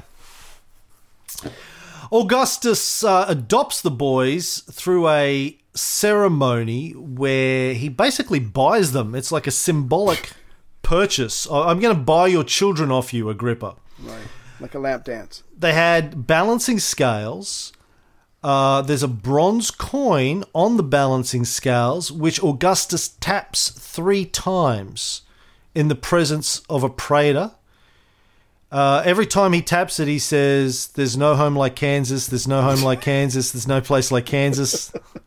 Augustus uh, adopts the boys through a ceremony where he basically buys them. It's like a symbolic purchase. I- I'm going to buy your children off you, Agrippa. Right. Like a lap dance. They had balancing scales. Uh, there's a bronze coin on the balancing scales, which Augustus taps three times in the presence of a praetor. Uh, every time he taps it, he says, there's no home like Kansas, there's no home like Kansas, there's no place like Kansas.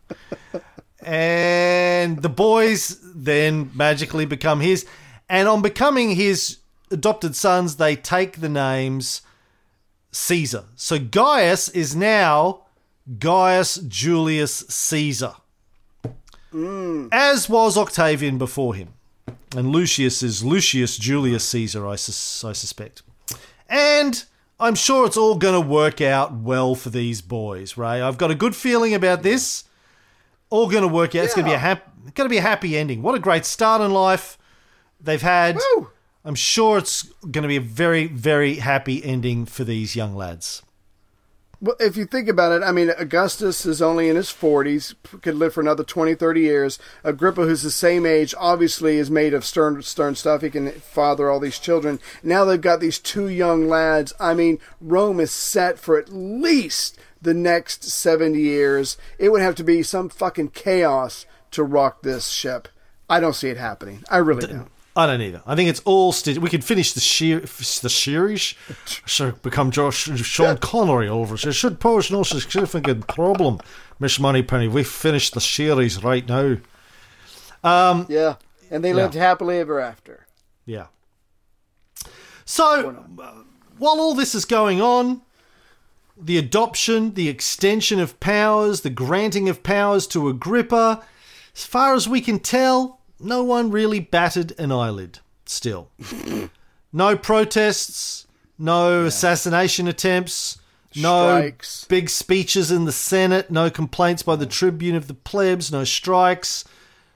And the boys then magically become his. And on becoming his adopted sons, they take the names Caesar. So Gaius is now Gaius Julius Caesar, as was Octavian before him. And Lucius is Lucius Julius Caesar, I, sus- I suspect. And I'm sure it's all going to work out well for these boys, Ray. I've got a good feeling about this. All going to work out. It's going to be a hap- going to be a happy ending. What a great start in life they've had. Woo! I'm sure it's going to be a very, very happy ending for these young lads. Well, if you think about it, I mean, Augustus is only in his forties, could live for another twenty, thirty years. Agrippa, who's the same age, obviously is made of stern, stern stuff. He can father all these children. Now they've got these two young lads. I mean, Rome is set for at least the next seventy years. It would have to be some fucking chaos to rock this ship. I don't see it happening. I really don't. I don't either. I think it's all stitched. We could finish the sheer, the series. Should become Josh, Sean Connery over. It should pose no significant problem, Miss Moneypenny. We finished the series right now. Um, yeah, and they yeah. lived happily ever after. Yeah. So, uh, while all this is going on, the adoption, the extension of powers, the granting of powers to Agrippa, as far as we can tell, no one really batted an eyelid still. No protests, no yeah. assassination attempts, strikes. No big speeches in the Senate, no complaints by the tribune of the plebs, no strikes,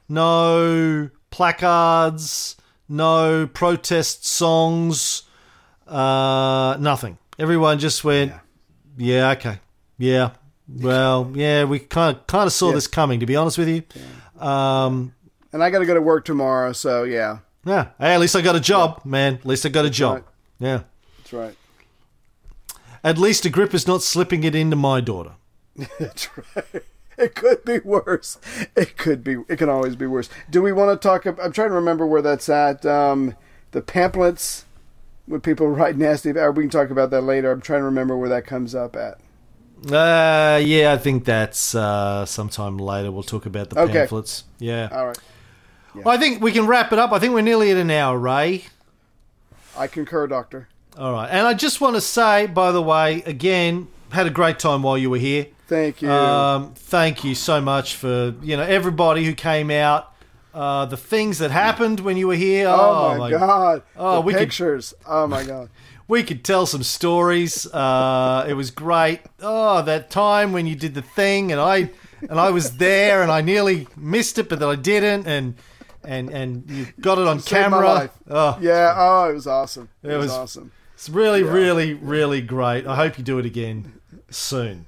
no placards, no protest songs, uh, nothing. Everyone just went, yeah, yeah okay, yeah, well, yeah, we kind of kind of saw yeah. this coming, to be honest with you. Yeah. Um, And I got to go to work tomorrow, so yeah. Yeah. Hey, at least I got a job, yeah. man. At least I got a That's job. Right. Yeah. That's right. At least Agrippa's not slipping it into my daughter. That's right. It could be worse. It could be. It can always be worse. Do we want to talk? I'm trying to remember where that's at. Um, the pamphlets with people write nasty. Or we can talk about that later. I'm trying to remember where that comes up at. Uh, yeah, I think that's uh, sometime later. We'll talk about the okay. pamphlets. Yeah. All right. Yeah. Well, I think we can wrap it up. I think we're nearly at an hour, Ray. I concur, Doctor. All right. And I just want to say, by the way, again, had a great time while you were here. Thank you. Um, thank you so much for, you know, everybody who came out, uh, the things that happened when you were here. Oh, oh my, my God. Oh, the we pictures. Could, oh, my God. We could tell some stories. Uh, it was great. Oh, that time when you did the thing and I and I was there and I nearly missed it, but then I didn't. And and and you got it on Saved camera. my life. Oh, yeah. Oh, it was awesome. It, it was, was awesome. It's really, yeah. really, really great. I hope you do it again soon.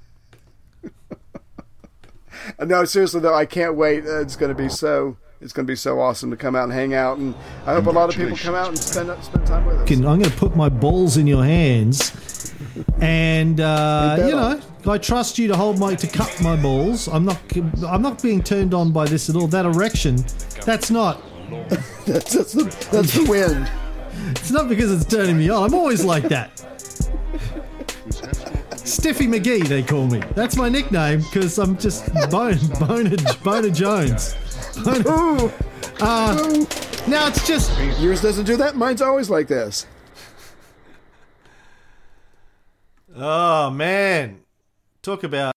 No, seriously though, I can't wait. It's going to be so. It's going to be so awesome to come out and hang out, and I hope a lot of people come out and spend spend time with us. I'm going to put my balls in your hands, and uh, you know, I trust you to hold my to cut my balls. I'm not. I'm not being turned on by this at all. That erection, that's not. that's, that's the that's the wind. It's not because it's turning me on. I'm always like that. Stiffy McGee, they call me. That's my nickname because I'm just Bone, Boner, Boner Jones. Ooh. Uh, Ooh. Now it's just... Yours doesn't do that? Mine's always like this. Oh, man. Talk about...